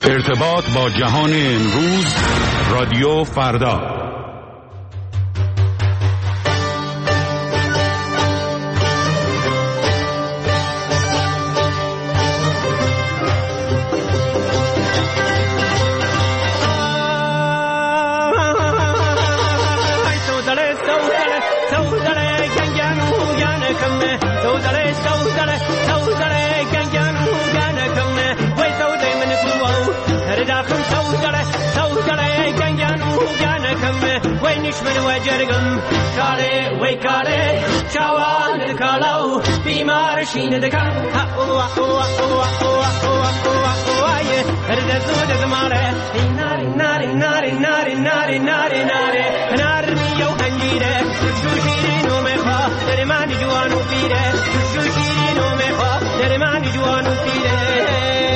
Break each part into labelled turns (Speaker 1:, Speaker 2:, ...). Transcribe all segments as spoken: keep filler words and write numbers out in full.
Speaker 1: ارتباط با جهان امروز، رادیو فردا.
Speaker 2: من وجرگم کاره وی کاره چوان کالو بیمار شین دکم ها او او او او او وای هر زود زماره ناری ناری ناری ناری ناری ناری ناری نار میو هنگیره شوشیری نو میخوا در من جوانو پیره شوشیری نو میخوا در من جوانو پیره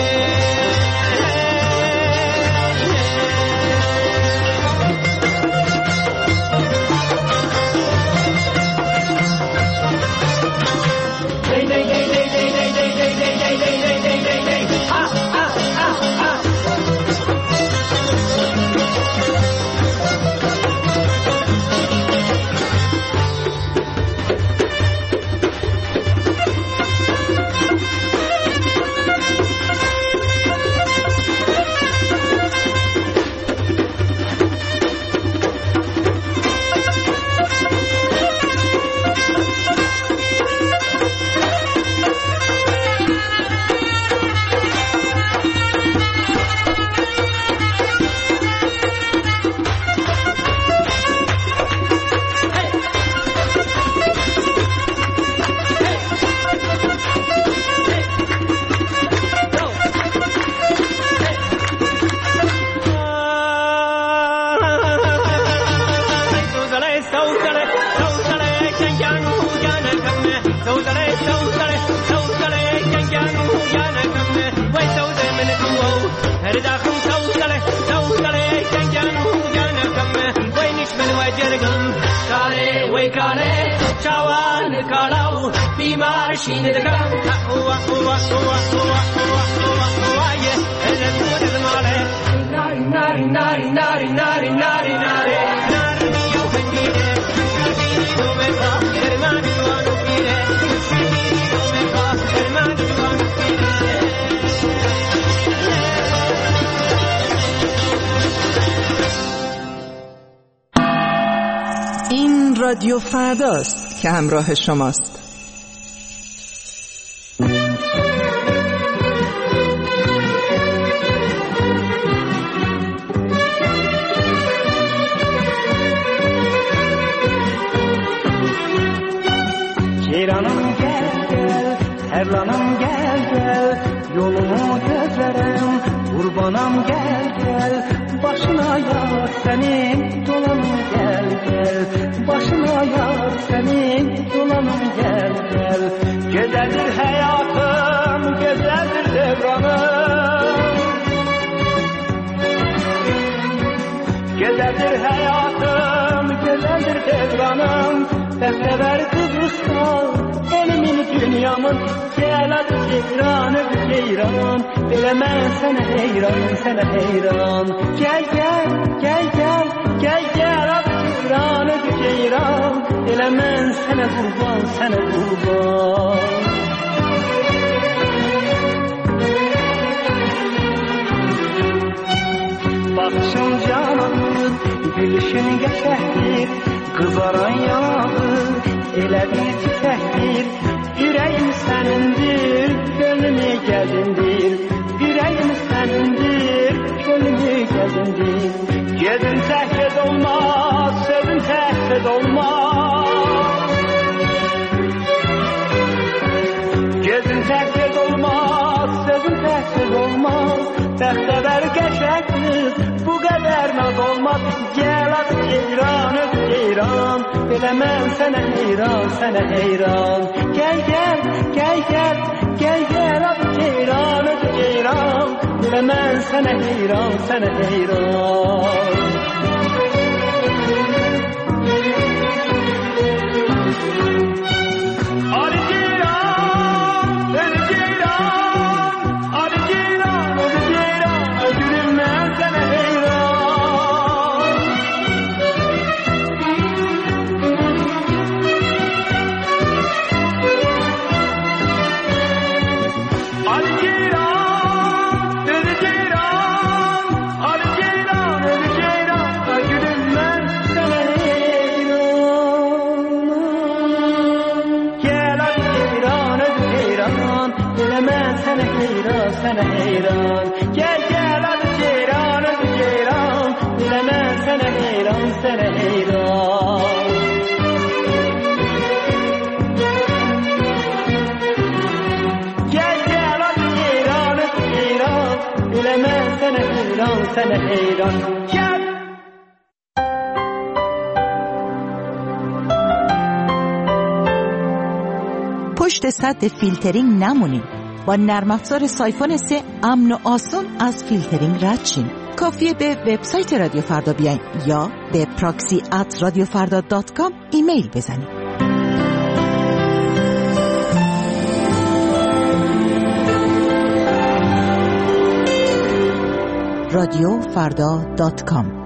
Speaker 3: این رادیو فرداست که همراه شماست.
Speaker 4: Ceyranım gel gel, Erlanım gel gel, yolumu gözlerim, kurbanım gel gel, başına yar senin dolanım gel gel, başına yar senin dolanım gel gel. Güzeldir hayatım, güzeldir devranım, güzeldir hayatım, güzeldir devranım. Sefer Kıbrıs'tan elimin dünyamın gel adı ceyran öbür ceyran bilemem sana heyran sana heyran gel gel gel gel gel gel adı ceyran öbür ceyran bilemem sana kurban sana kurban. Bakışın cananır, gülüşün geçerdir, kızaran yanağır, elə bir çiçəkdir. Ürəyim sənindir, gönlümü gəzindir. Ürəyim sənindir, gönlümü gəzindir. Gedin təhked olmaz, sözün təhked olmaz. Gedin təhked olmaz, sözün təhked olmaz. Bəxtəvər qəşəkdir, bu qədər naz olmaz. Gəl adı ceyran, öz ceyran, biləməm sənə heyran, sənə heyran. Gəl, gəl, gəl, gəl, gəl, gəl adı ceyran, öz ceyran, biləməm sənə heyran, sənə heyran. Ali ceyran, öz ceyran, Ali ceyran, öz ceyran, öz حیران گل گل از جیران از جیران دل من سن حیران سن حیران گل گل از جیران از جیران دل من سن حیران سن حیران
Speaker 5: پشت سد فیلترینگ نمونید. با نرم افزار سایفون سه امن و آسون از فیلترینگ رد شین. کافیه به وبسایت رادیو فردا بیاین یا به پراکسی ات رادیو فردا دات کام ایمیل بزنید. رادیو فردا دات کام.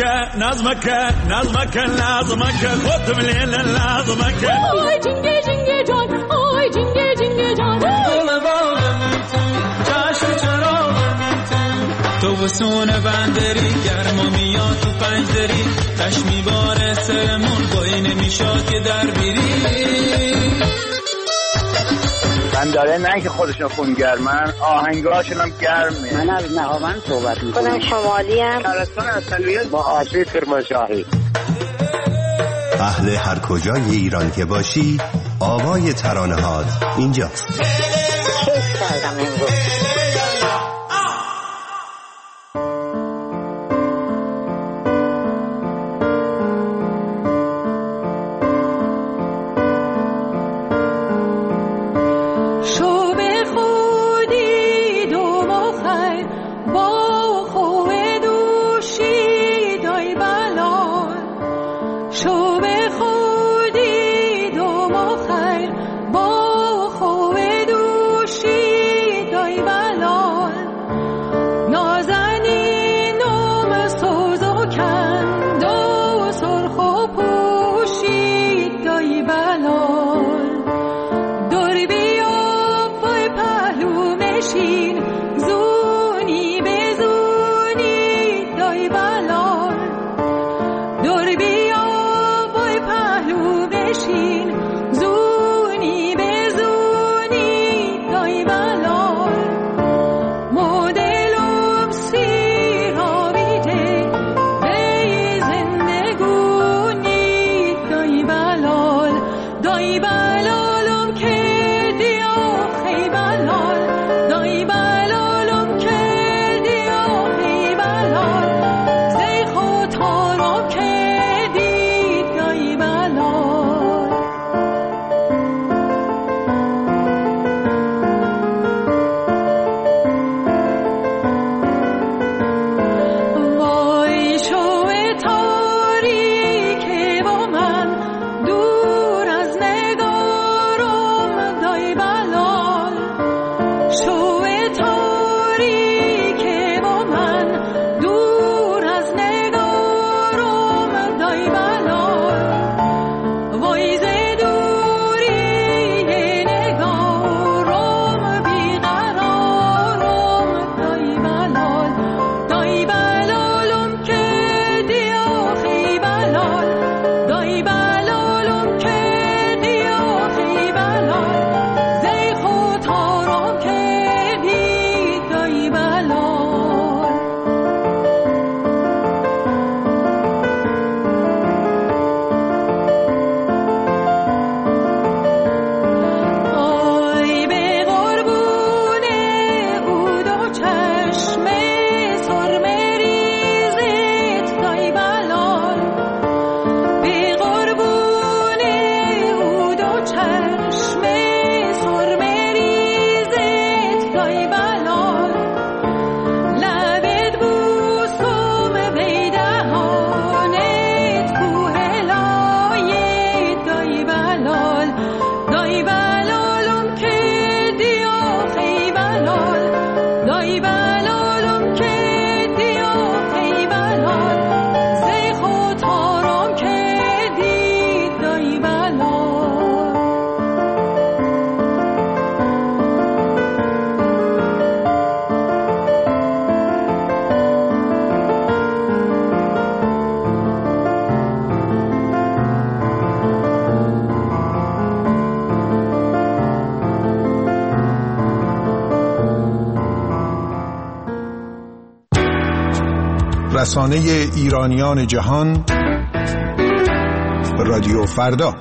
Speaker 1: نظمك نظمك لازمك خود مليل لازمك
Speaker 6: آی جنگه جنگه جان آی جنگه جنگه جان گل باغم تو جشن چراغم تو وسون بندری گرما میاد تو پنجدری تش میباره سرمون بایی نمیشاد که در بیری
Speaker 7: من داره نه که خودشون خونگرمن آهنگاشون هم گرمه.
Speaker 8: من از نهاوند صحبت میکنم. خودم شمالی هم
Speaker 7: شهرستان اصلیت با آسیب کرمانشاهی.
Speaker 9: اهل هر کجای ایران که باشی آوای ترانه‌هات اینجاست.
Speaker 8: کیف کردم امروز.
Speaker 10: رسانه ایرانیان جهان رادیو فردا.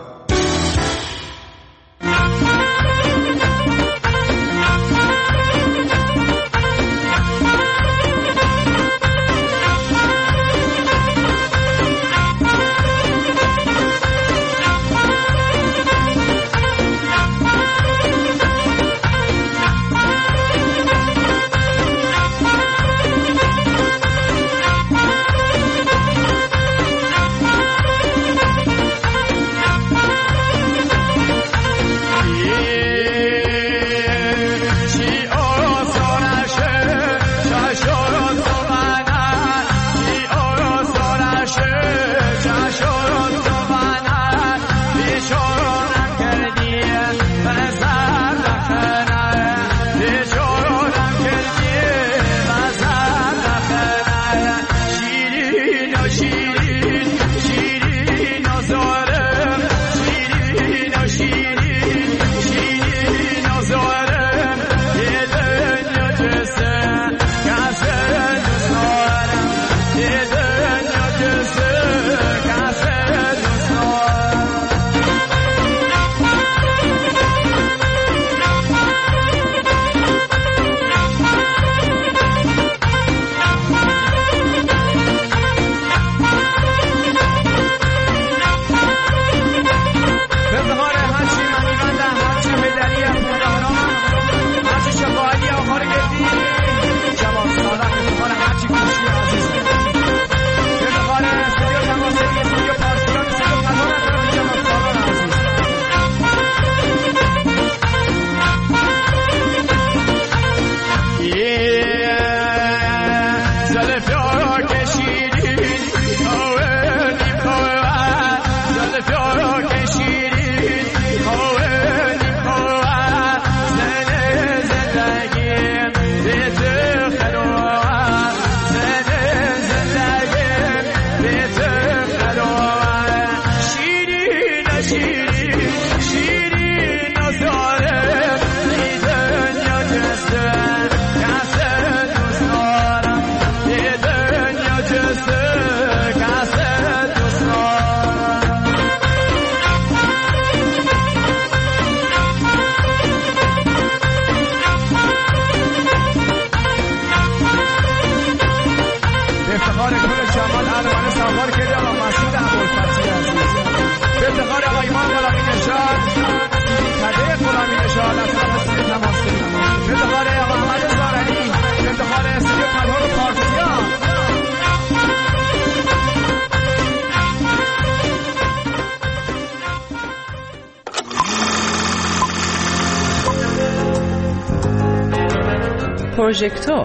Speaker 3: پروژکتور.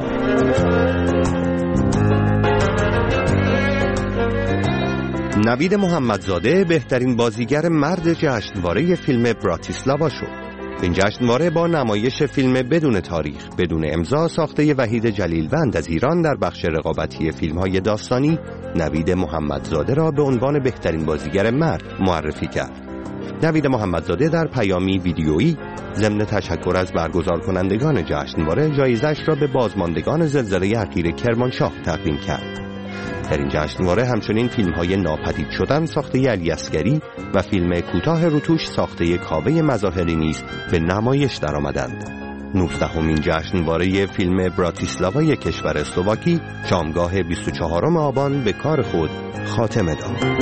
Speaker 9: نوید محمدزاده بهترین بازیگر مرد جشنواره فیلم براتیسلاوا شد. این جشنواره با نمایش فیلم بدون تاریخ، بدون امضا ساخته وحید جلیلوند از ایران در بخش رقابتی فیلم‌های داستانی، نوید محمدزاده را به عنوان بهترین بازیگر مرد معرفی کرد. نوید محمدزاده در پیامی ویدیویی ضمن تشکر از برگزار کنندگان جشنواره جایزش را به بازماندگان زلزله اخیر کرمانشاه تقدیم کرد. در این جشنواره همچنین فیلم‌های ناپدید شدن ساخته علی اصغری و فیلم کوتاه روتوش ساخته کاوه مظاهری نیز به نمایش درآمدند. نوزدهمین جشنواره فیلم براتیسلاوای کشور اسلواکی شامگاه بیست و چهارم آبان به کار خود خاتمه داد.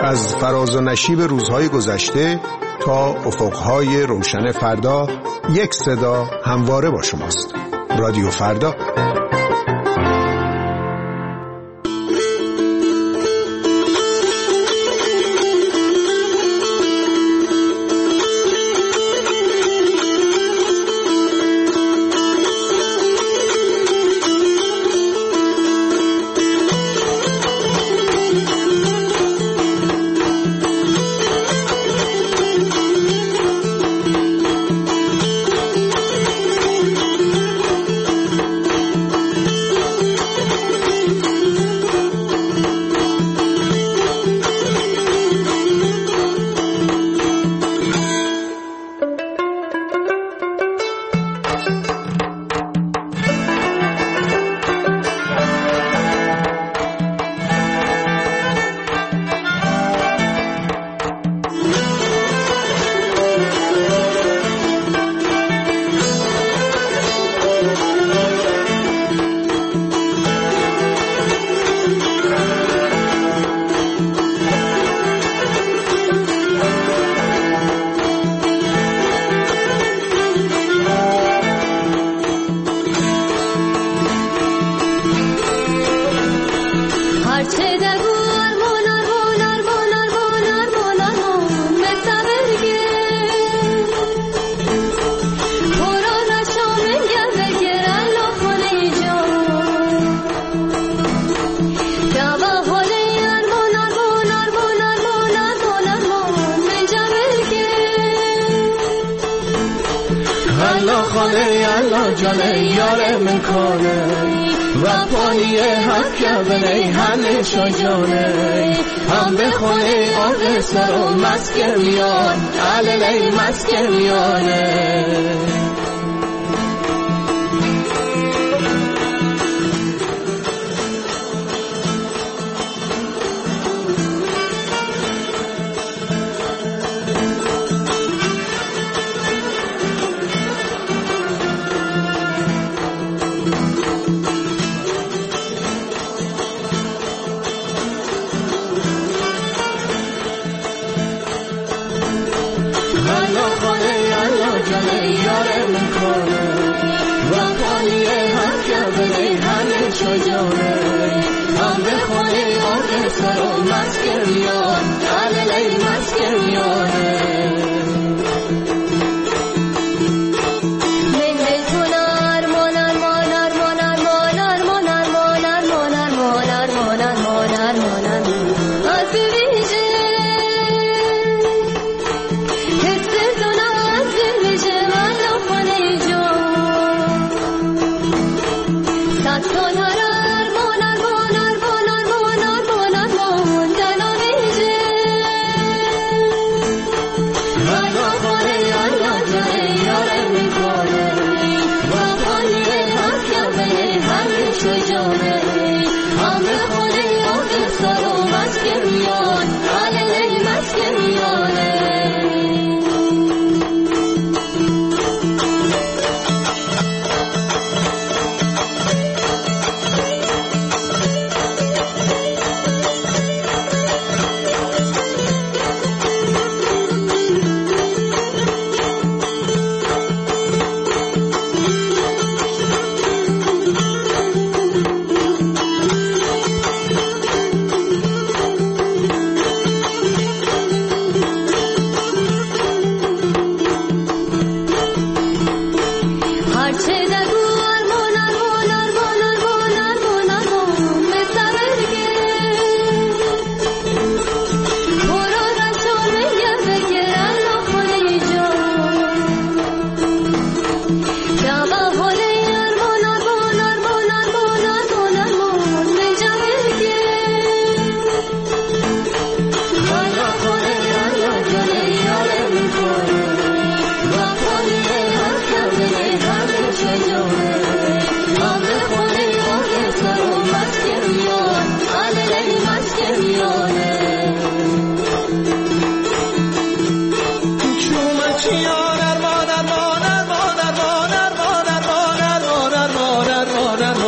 Speaker 10: از فراز و نشیب روزهای گذشته تا افقهای روشن فردا، یک صدا همواره با شماست. رادیو فردا.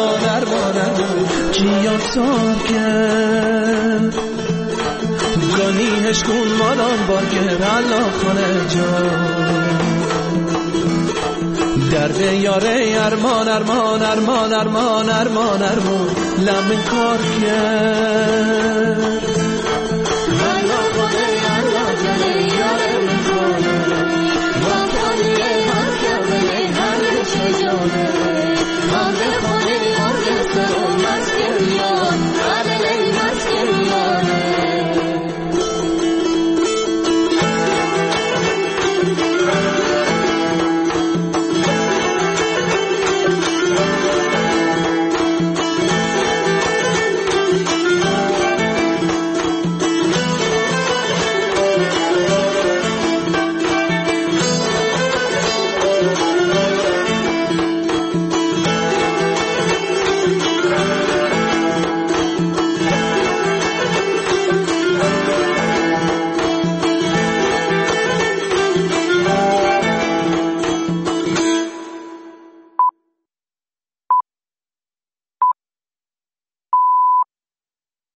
Speaker 2: ساکن جانی هشکون مالان بارگر الله خانه جان درد یاره ارمان ارمان ارمان ارمان ارمان ارمان لمن کار کرد